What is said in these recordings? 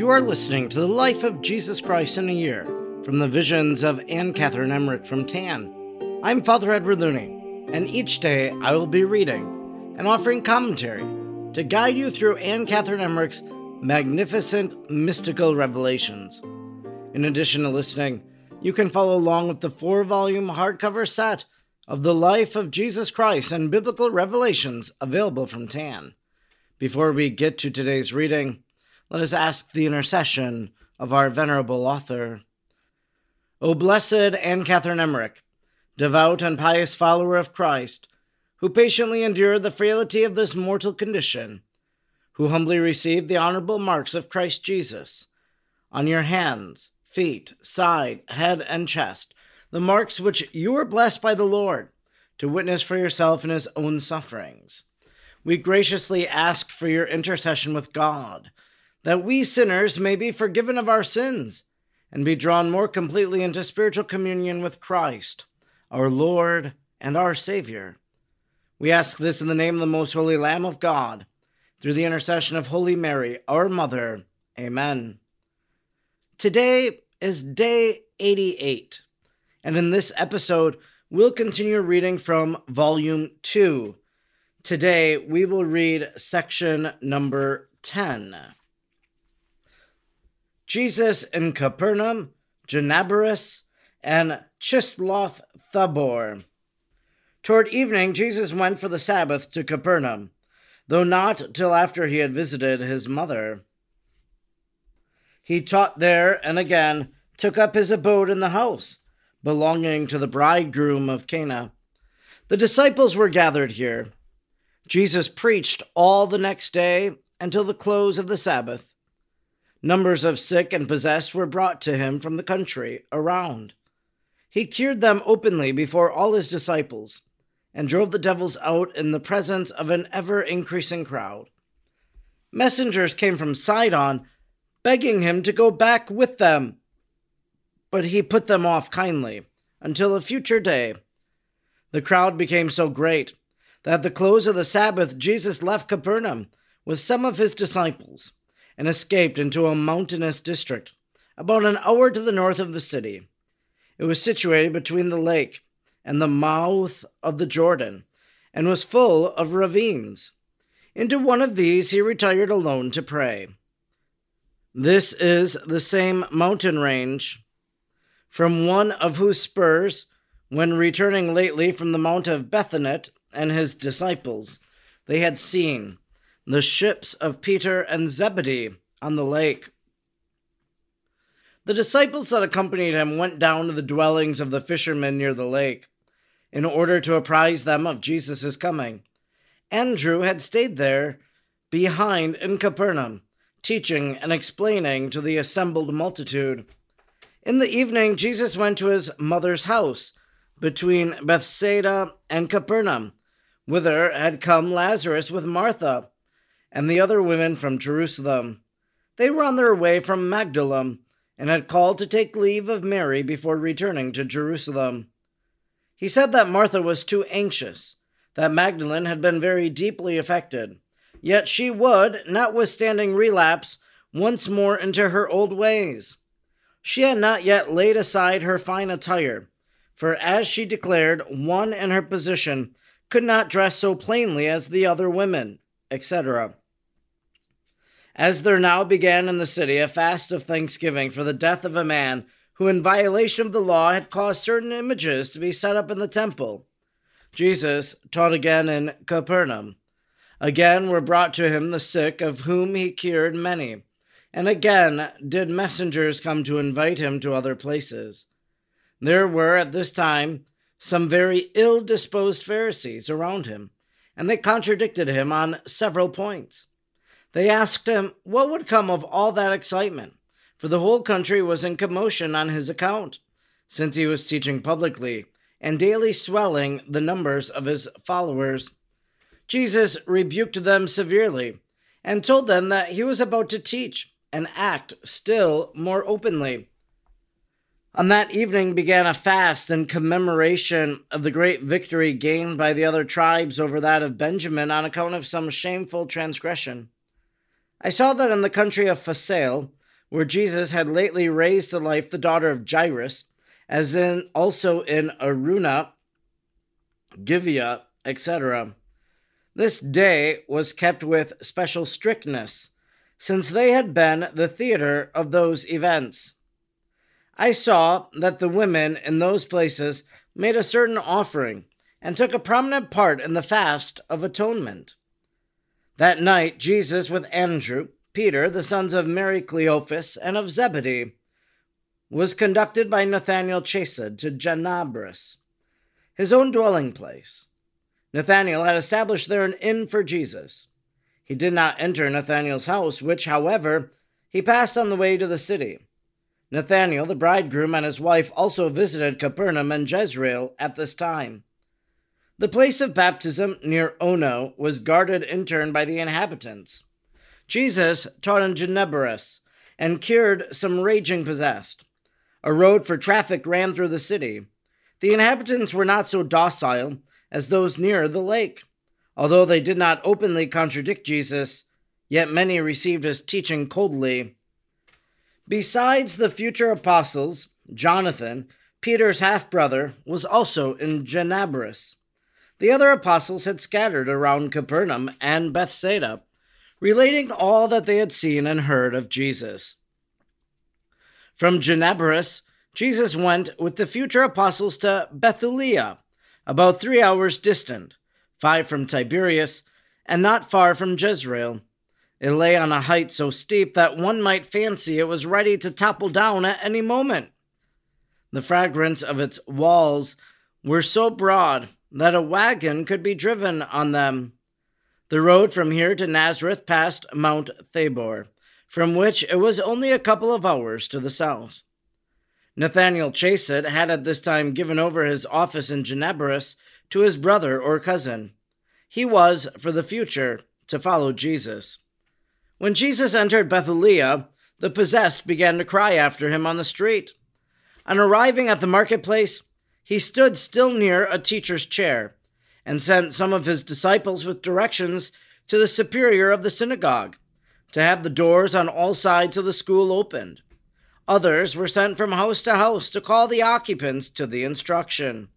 You are listening to the Life of Jesus Christ in a Year from the Visions of Anne Catherine Emmerich from TAN. I'm Father Edward Looney, and each day I will be reading and offering commentary to guide you through Anne Catherine Emmerich's magnificent mystical revelations. In addition to listening, you can follow along with the 4-volume hardcover set of The Life of Jesus Christ and Biblical Revelations available from TAN. Before we get to today's reading, let us ask the intercession of our venerable author. O blessed Anne Catherine Emmerich, devout and pious follower of Christ, who patiently endured the frailty of this mortal condition, who humbly received the honorable marks of Christ Jesus on your hands, feet, side, head, and chest, the marks which you were blessed by the Lord to witness for yourself in his own sufferings. We graciously ask for your intercession with God, that we sinners may be forgiven of our sins and be drawn more completely into spiritual communion with Christ, our Lord and our Savior. We ask this in the name of the most holy Lamb of God, through the intercession of Holy Mary, our Mother. Amen. Today is day 88, and in this episode, we'll continue reading from Volume 2. Today, we will read section number 10. Jesus in Capernaum, Gennesaret, and Chisloth Tabor. Toward evening, Jesus went for the Sabbath to Capernaum, though not till after he had visited his mother. He taught there and again took up his abode in the house belonging to the bridegroom of Cana. The disciples were gathered here. Jesus preached all the next day until the close of the Sabbath. Numbers of sick and possessed were brought to him from the country around. He cured them openly before all his disciples and drove the devils out in the presence of an ever-increasing crowd. Messengers came from Sidon, begging him to go back with them, but he put them off kindly until a future day. The crowd became so great that at the close of the Sabbath Jesus left Capernaum with some of his disciples and escaped into a mountainous district, about an hour to the north of the city. It was situated between the lake and the mouth of the Jordan, and was full of ravines. Into one of these he retired alone to pray. This is the same mountain range, from one of whose spurs, when returning lately from the Mount of Bethanet and his disciples, they had seen the ships of Peter and Zebedee on the lake. The disciples that accompanied him went down to the dwellings of the fishermen near the lake, in order to apprise them of Jesus' coming. Andrew had stayed there behind in Capernaum, teaching and explaining to the assembled multitude. In the evening, Jesus went to his mother's house, between Bethsaida and Capernaum, whither had come Lazarus with Martha and the other women from Jerusalem. They were on their way from Magdala, and had called to take leave of Mary before returning to Jerusalem. He said that Martha was too anxious, that Magdalene had been very deeply affected, yet she would, notwithstanding relapse, once more into her old ways. She had not yet laid aside her fine attire, for as she declared, one in her position could not dress so plainly as the other women, etc. As there now began in the city a fast of thanksgiving for the death of a man who in violation of the law had caused certain images to be set up in the temple, Jesus taught again in Capernaum. Again were brought to him the sick, of whom he cured many, and again did messengers come to invite him to other places. There were at this time some very ill-disposed Pharisees around him, and they contradicted him on several points. They asked him what would come of all that excitement, for the whole country was in commotion on his account, since he was teaching publicly and daily swelling the numbers of his followers. Jesus rebuked them severely and told them that he was about to teach and act still more openly. On that evening began a fast in commemoration of the great victory gained by the other tribes over that of Benjamin on account of some shameful transgression. I saw that in the country of Phasael, where Jesus had lately raised to life the daughter of Jairus, as in also in Aruna, Gibeah, etc. This day was kept with special strictness, since they had been the theater of those events. I saw that the women in those places made a certain offering and took a prominent part in the fast of atonement. That night Jesus, with Andrew, Peter, the sons of Mary Cleophas, and of Zebedee, was conducted by Nathanael chased to Gennesaret, his own dwelling place. Nathanael had established there an inn for Jesus. He did not enter Nathanael's house, which, however, he passed on the way to the city. Nathanael, the bridegroom, and his wife also visited Capernaum and Jezreel at this time. The place of baptism near Ono was guarded in turn by the inhabitants. Jesus taught in Gennesaret and cured some raging possessed. A road for traffic ran through the city. The inhabitants were not so docile as those near the lake. Although they did not openly contradict Jesus, yet many received his teaching coldly. Besides the future apostles, Jonathan, Peter's half-brother, was also in Gennesaret. The other apostles had scattered around Capernaum and Bethsaida, relating all that they had seen and heard of Jesus. From Gennesaret, Jesus went with the future apostles to Bethsaida, about 3 hours distant, 5 from Tiberias, and not far from Jezreel. It lay on a height so steep that one might fancy it was ready to topple down at any moment. The fragrance of its walls were so broad that a wagon could be driven on them. The road from here to Nazareth passed Mount Tabor, from which it was only a couple of hours to the south. Nathanael chased had at this time given over his office in Gennesaret to his brother or cousin. He was, for the future, to follow Jesus. When Jesus entered Bethsaida, the possessed began to cry after him on the street. On arriving at the marketplace, he stood still near a teacher's chair, and sent some of his disciples with directions to the superior of the synagogue, to have the doors on all sides of the school opened. Others were sent from house to house to call the occupants to the instruction.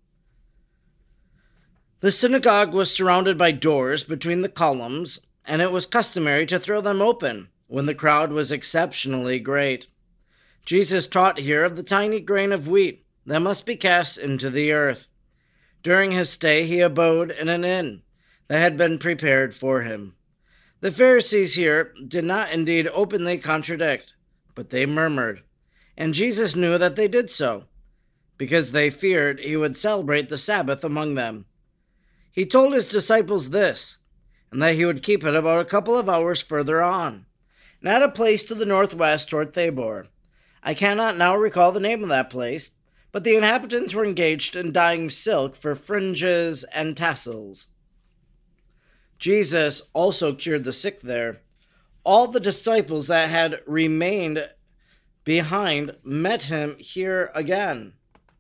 The synagogue was surrounded by doors between the columns, and it was customary to throw them open when the crowd was exceptionally great. Jesus taught here of the tiny grain of wheat that must be cast into the earth. During his stay, he abode in an inn that had been prepared for him. The Pharisees here did not indeed openly contradict, but they murmured, and Jesus knew that they did so, because they feared he would celebrate the Sabbath among them. He told his disciples this, and that he would keep it about a couple of hours further on, and at a place to the northwest toward Tabor. I cannot now recall the name of that place, but the inhabitants were engaged in dyeing silk for fringes and tassels. Jesus also cured the sick there. All the disciples that had remained behind met him here again.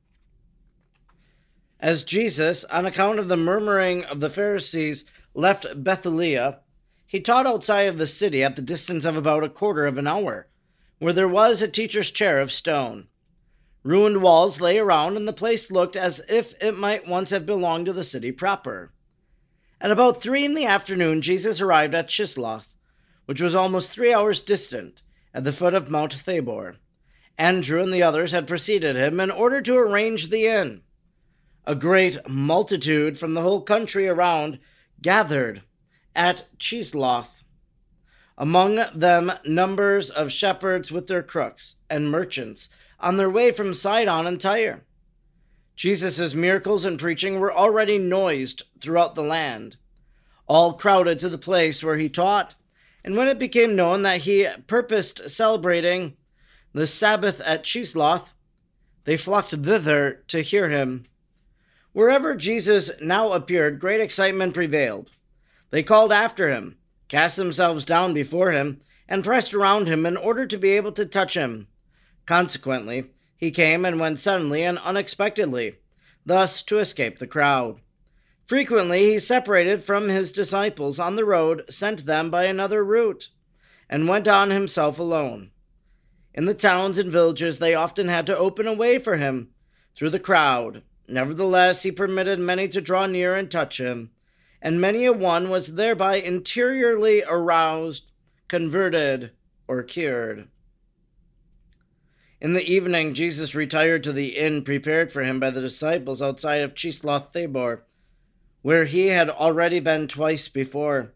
As Jesus, on account of the murmuring of the Pharisees, left Bethsaida, he taught outside of the city at the distance of about a quarter of an hour, where there was a teacher's chair of stone. Ruined walls lay around, and the place looked as if it might once have belonged to the city proper. At about 3 p.m, Jesus arrived at Chisloth, which was almost 3 hours distant, at the foot of Mount Tabor. Andrew and the others had preceded him in order to arrange the inn. A great multitude from the whole country around gathered at Chisloth. Among them numbers of shepherds with their crooks and merchants on their way from Sidon and Tyre. Jesus' miracles and preaching were already noised throughout the land. All crowded to the place where he taught, and when it became known that he purposed celebrating the Sabbath at Chisloth, they flocked thither to hear him. Wherever Jesus now appeared, great excitement prevailed. They called after him, cast themselves down before him, and pressed around him in order to be able to touch him. Consequently, he came and went suddenly and unexpectedly, thus to escape the crowd. Frequently he separated from his disciples on the road sent them by another route, and went on himself alone. In the towns and villages, they often had to open a way for him through the crowd. Nevertheless, he permitted many to draw near and touch him, and many a one was thereby interiorly aroused, converted, or cured. In the evening, Jesus retired to the inn prepared for him by the disciples outside of Chisloth Tabor, where he had already been twice before.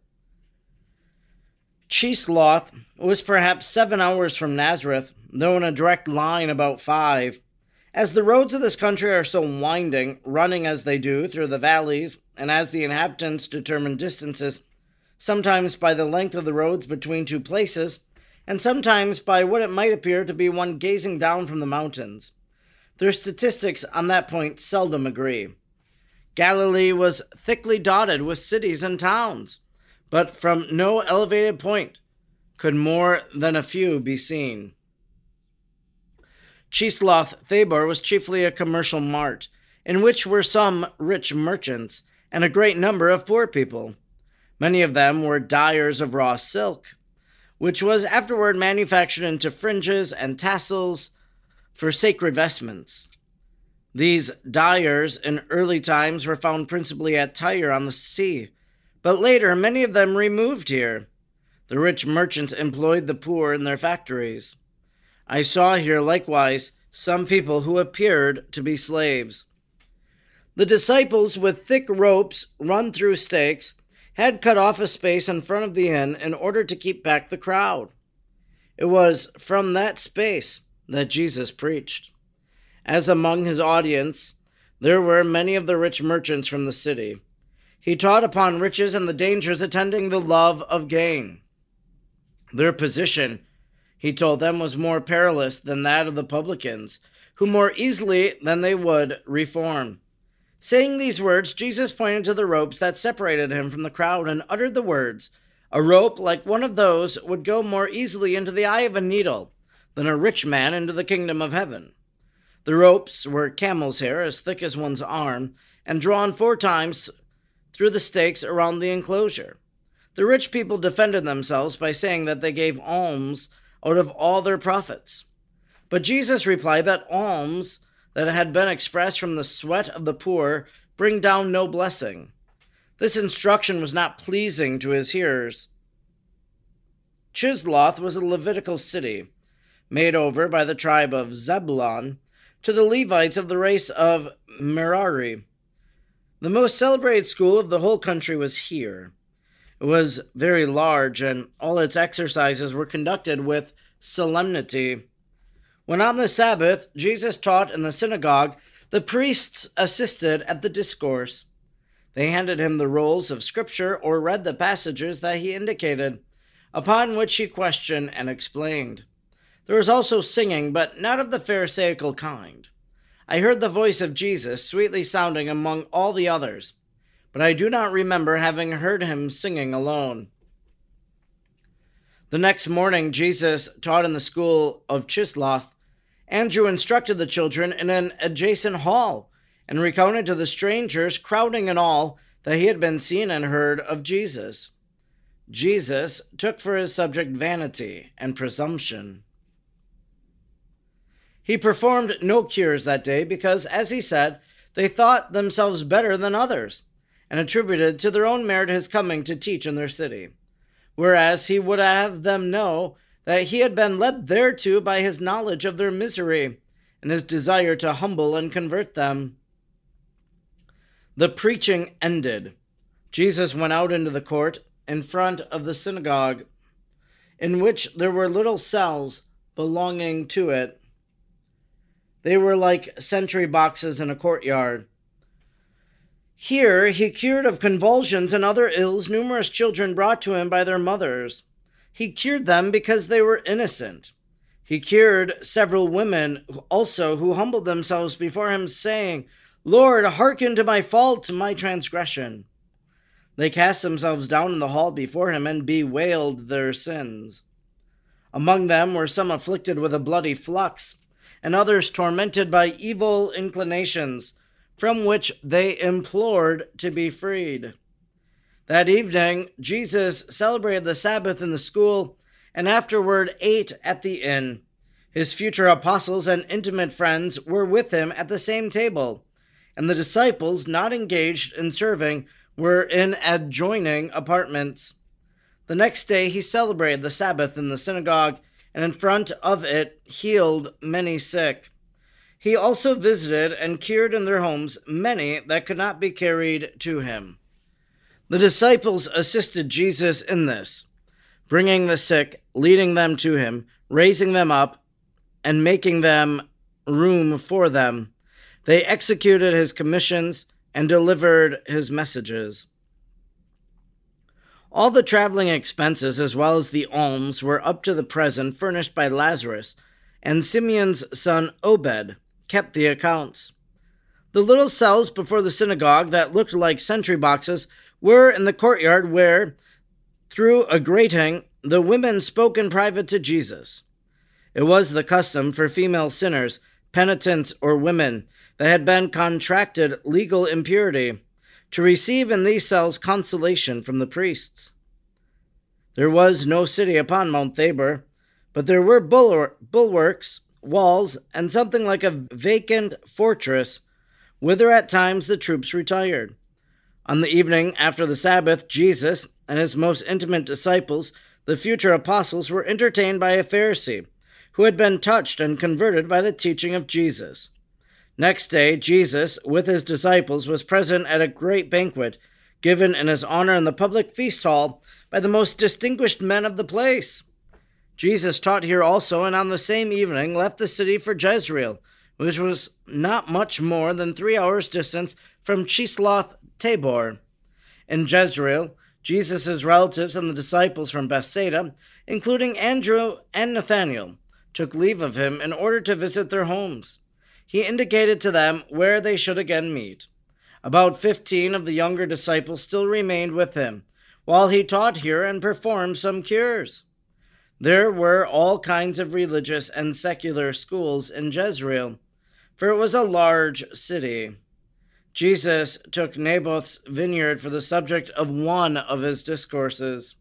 Chisloth was perhaps 7 hours from Nazareth, though in a direct line about 5. As the roads of this country are so winding, running as they do through the valleys, and as the inhabitants determine distances, sometimes by the length of the roads between two places, and sometimes by what it might appear to be one gazing down from the mountains, their statistics on that point seldom agree. Galilee was thickly dotted with cities and towns, but from no elevated point could more than a few be seen. Chisloth Tabor was chiefly a commercial mart, in which were some rich merchants and a great number of poor people. Many of them were dyers of raw silk, which was afterward manufactured into fringes and tassels for sacred vestments. These dyers in early times were found principally at Tyre on the sea, but later many of them removed here. The rich merchants employed the poor in their factories. I saw here likewise some people who appeared to be slaves. The disciples, with thick ropes run through stakes, had cut off a space in front of the inn in order to keep back the crowd. It was from that space that Jesus preached. As among his audience, there were many of the rich merchants from the city. He taught upon riches and the dangers attending the love of gain. Their position, he told them, was more perilous than that of the publicans, who more easily than they would reform. Saying these words, Jesus pointed to the ropes that separated him from the crowd and uttered the words, "A rope like one of those would go more easily into the eye of a needle than a rich man into the kingdom of heaven." The ropes were camel's hair as thick as one's arm and drawn 4 times through the stakes around the enclosure. The rich people defended themselves by saying that they gave alms out of all their profits. But Jesus replied that alms that had been expressed from the sweat of the poor bring down no blessing. This instruction was not pleasing to his hearers. Chisloth was a Levitical city, made over by the tribe of Zebulun to the Levites of the race of Merari. The most celebrated school of the whole country was here. It was very large, and all its exercises were conducted with solemnity. When on the Sabbath Jesus taught in the synagogue, the priests assisted at the discourse. They handed him the rolls of Scripture or read the passages that he indicated, upon which he questioned and explained. There was also singing, but not of the Pharisaical kind. I heard the voice of Jesus sweetly sounding among all the others, but I do not remember having heard him singing alone. The next morning, Jesus taught in the school of Chisloth. Andrew instructed the children in an adjacent hall and recounted to the strangers, crowding and all, that he had been seen and heard of Jesus. Jesus took for his subject vanity and presumption. He performed no cures that day because, as he said, they thought themselves better than others, and attributed to their own merit his coming to teach in their city, whereas he would have them know that he had been led thereto by his knowledge of their misery and his desire to humble and convert them. The preaching ended. Jesus went out into the court in front of the synagogue, in which there were little cells belonging to it. They were like sentry boxes in a courtyard. Here he cured of convulsions and other ills numerous children brought to him by their mothers. He cured them because they were innocent. He cured several women also who humbled themselves before him, saying, "Lord, hearken to my fault, my transgression." They cast themselves down in the hall before him and bewailed their sins. Among them were some afflicted with a bloody flux, and others tormented by evil inclinations, from which they implored to be freed. That evening, Jesus celebrated the Sabbath in the school, and afterward ate at the inn. His future apostles and intimate friends were with him at the same table, and the disciples not engaged in serving were in adjoining apartments. The next day he celebrated the Sabbath in the synagogue, and in front of it healed many sick. He also visited and cured in their homes many that could not be carried to him. The disciples assisted Jesus in this, bringing the sick, leading them to him, raising them up, and making them room for them. They executed his commissions and delivered his messages. All the traveling expenses as well as the alms were up to the present furnished by Lazarus, and Simeon's son Obed kept the accounts. The little cells before the synagogue that looked like sentry boxes were in the courtyard where, through a grating, the women spoke in private to Jesus. It was the custom for female sinners, penitents, or women that had been contracted legal impurity to receive in these cells consolation from the priests. There was no city upon Mount Tabor, but there were bulwarks, walls, and something like a vacant fortress, whither at times the troops retired. On the evening after the Sabbath, Jesus and his most intimate disciples, the future apostles, were entertained by a Pharisee, who had been touched and converted by the teaching of Jesus. Next day, Jesus, with his disciples, was present at a great banquet, given in his honor in the public feast hall by the most distinguished men of the place. Jesus taught here also, and on the same evening left the city for Jezreel, which was not much more than 3 hours' distance from Chisloth Tabor. In Jezreel, Jesus' relatives and the disciples from Bethsaida, including Andrew and Nathanael, took leave of him in order to visit their homes. He indicated to them where they should again meet. About 15 of the younger disciples still remained with him, while he taught here and performed some cures. There were all kinds of religious and secular schools in Jezreel, for it was a large city. Jesus took Naboth's vineyard for the subject of one of his discourses.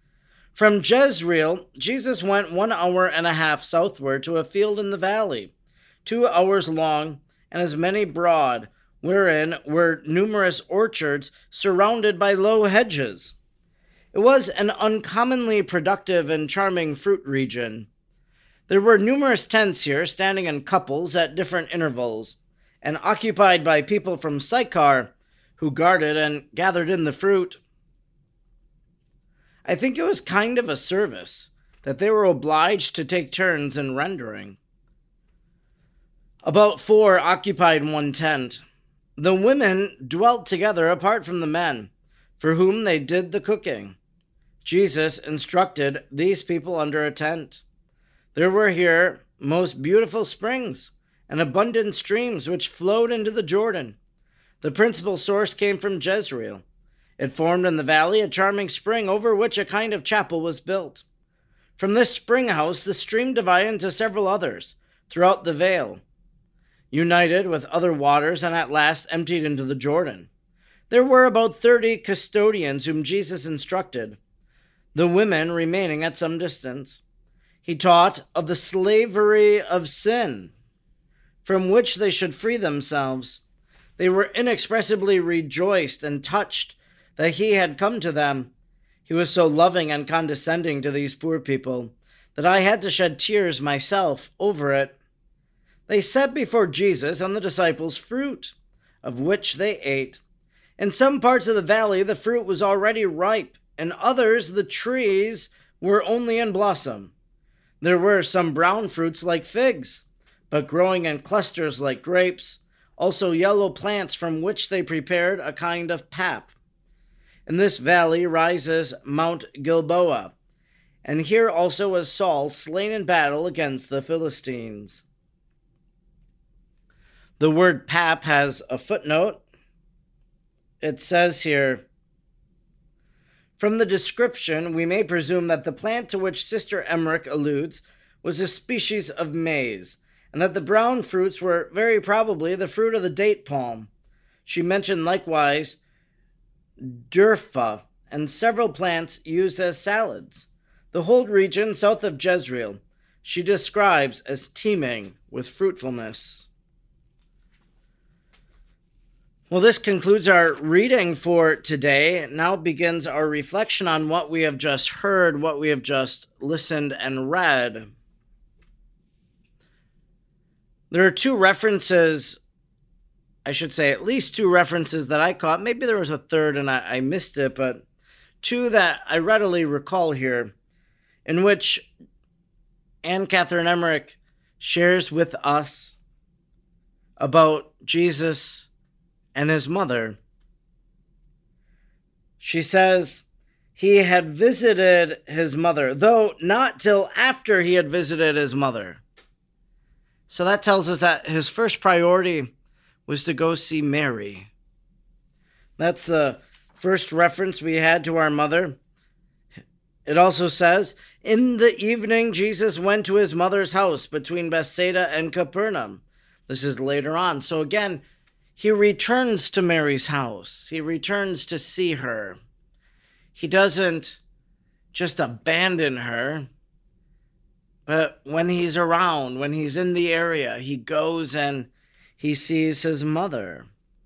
From Jezreel, Jesus went 1 hour and a half southward to a field in the valley, 2 hours long and as many broad, wherein were numerous orchards surrounded by low hedges. It was an uncommonly productive and charming fruit region. There were numerous tents here, standing in couples at different intervals, and occupied by people from Sychar, who guarded and gathered in the fruit. I think it was kind of a service that they were obliged to take turns in rendering. About 4 occupied one tent. The women dwelt together apart from the men, for whom they did the cooking. Jesus instructed these people under a tent. There were here most beautiful springs and abundant streams which flowed into the Jordan. The principal source came from Jezreel. It formed in the valley a charming spring over which a kind of chapel was built. From this spring house the stream divided into several others throughout the vale, united with other waters, and at last emptied into the Jordan. There were about 30 custodians whom Jesus instructed, the women remaining at some distance. He taught of the slavery of sin, from which they should free themselves. They were inexpressibly rejoiced and touched that he had come to them. He was so loving and condescending to these poor people that I had to shed tears myself over it. They set before Jesus and the disciples fruit, of which they ate. In some parts of the valley the fruit was already ripe, in others the trees were only in blossom. There were some brown fruits like figs, but growing in clusters like grapes, also yellow plants from which they prepared a kind of pap. In this valley rises Mount Gilboa, and here also was Saul slain in battle against the Philistines. The word pap has a footnote. It says here, from the description, we may presume that the plant to which Sister Emmerich alludes was a species of maize, and that the brown fruits were very probably the fruit of the date palm. She mentioned likewise durfa and several plants used as salads. The whole region south of Jezreel she describes as teeming with fruitfulness. Well, this concludes our reading for today. Now begins our reflection on what we have just heard, what we have just listened and read. There are two references, I should say at least two references that I caught. Maybe there was a third and I missed it, but two that I readily recall here, in which Anne Catherine Emmerich shares with us about Jesus and his mother. She says he had visited his mother, though not till after he had visited his mother. So that tells us that his first priority was to go see Mary. That's the first reference we had to our mother. It also says, in the evening, Jesus went to his mother's house between Bethsaida and Capernaum. This is later on. So again, he returns to Mary's house. He returns to see her. He doesn't just abandon her, but when he's around, when he's in the area, he goes and he sees his mother.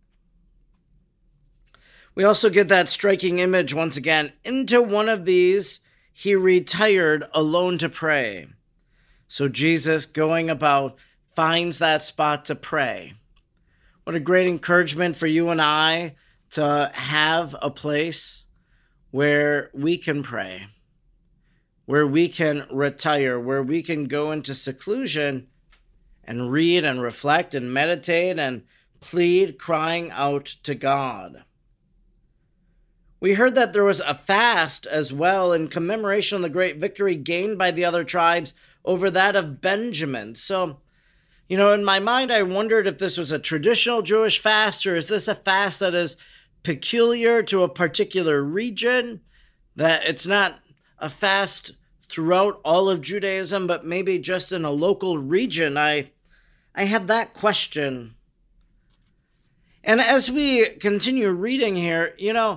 We also get that striking image once again. Into one of these, he retired alone to pray. So Jesus, going about, finds that spot to pray. What a great encouragement for you and I to have a place where we can pray, where we can retire, where we can go into seclusion and read and reflect and meditate and plead, crying out to God. We heard that there was a fast as well in commemoration of the great victory gained by the other tribes over that of Benjamin. So, in my mind, I wondered if this was a traditional Jewish fast, or is this a fast that is peculiar to a particular region, that it's not a fast throughout all of Judaism, but maybe just in a local region. I had that question. And as we continue reading here,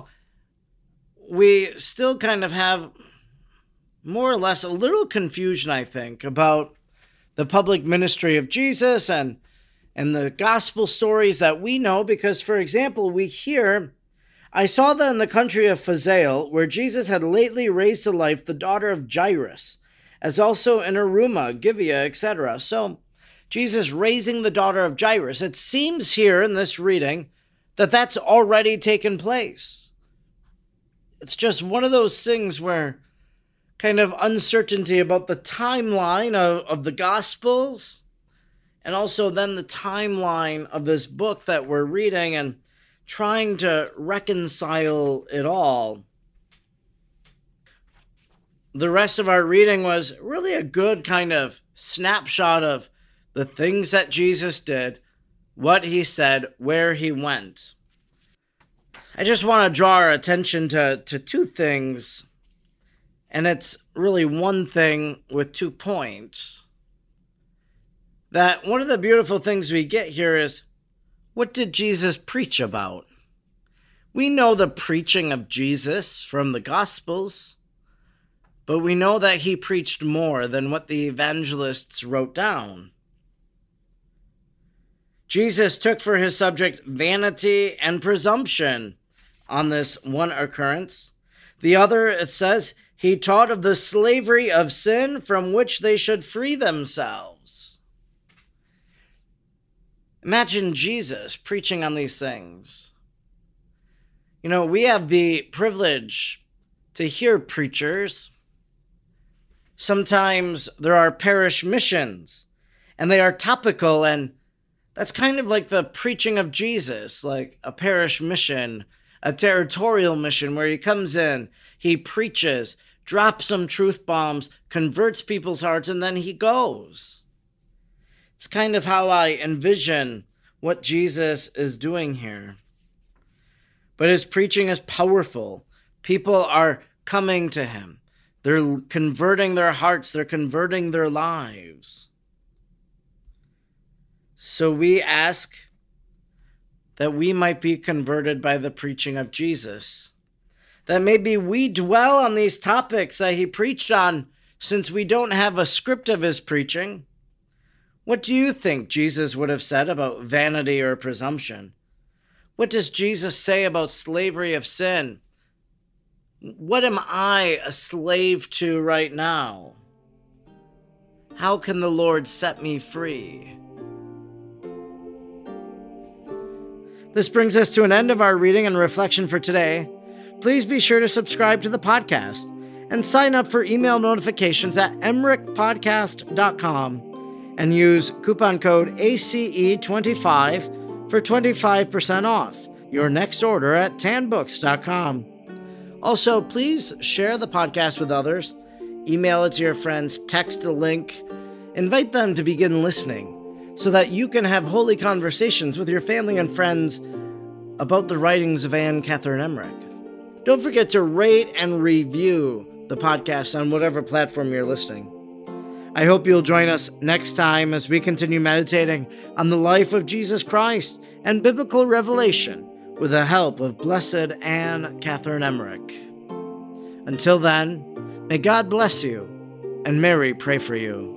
we still kind of have more or less a little confusion, I think, about the public ministry of Jesus and the gospel stories that we know, because, for example, we hear, I saw that in the country of Phasael, where Jesus had lately raised to life the daughter of Jairus, as also in Aruma, Gibeah, etc. So, Jesus raising the daughter of Jairus. It seems here in this reading that that's already taken place. It's just one of those things where kind of uncertainty about the timeline of the Gospels, and also then the timeline of this book that we're reading, and trying to reconcile it all. The rest of our reading was really a good kind of snapshot of the things that Jesus did, what he said, where he went. I just want to draw our attention to two things, and it's really one thing with 2 points. That one of the beautiful things we get here is, what did Jesus preach about? We know the preaching of Jesus from the Gospels, but we know that he preached more than what the evangelists wrote down. Jesus took for his subject vanity and presumption on this one occurrence. The other, it says, he taught of the slavery of sin from which they should free themselves. Imagine Jesus preaching on these things. We have the privilege to hear preachers. Sometimes there are parish missions, and they are topical, and that's kind of like the preaching of Jesus, like a parish mission, a territorial mission where he comes in, he preaches, drops some truth bombs, converts people's hearts, and then he goes. It's kind of how I envision what Jesus is doing here. But his preaching is powerful. People are coming to him. They're converting their hearts. They're converting their lives. So we ask that we might be converted by the preaching of Jesus. That maybe we dwell on these topics that he preached on Since we don't have a script of his preaching, what do you think Jesus would have said about vanity or presumption? What does Jesus say about slavery of sin? What am I a slave to right now? How can the Lord set me free? This brings us to an end of our reading and reflection for today. Please be sure to subscribe to the podcast and sign up for email notifications at emrichpodcast.com and use coupon code ACE25 for 25% off your next order at tanbooks.com. Also, please share the podcast with others, email it to your friends, text a link, invite them to begin listening so that you can have holy conversations with your family and friends about the writings of Anne Catherine Emmerich. Don't forget to rate and review the podcast on whatever platform you're listening. I hope you'll join us next time as we continue meditating on the life of Jesus Christ and biblical revelation with the help of Blessed Anne Catherine Emmerich. Until then, may God bless you and Mary pray for you.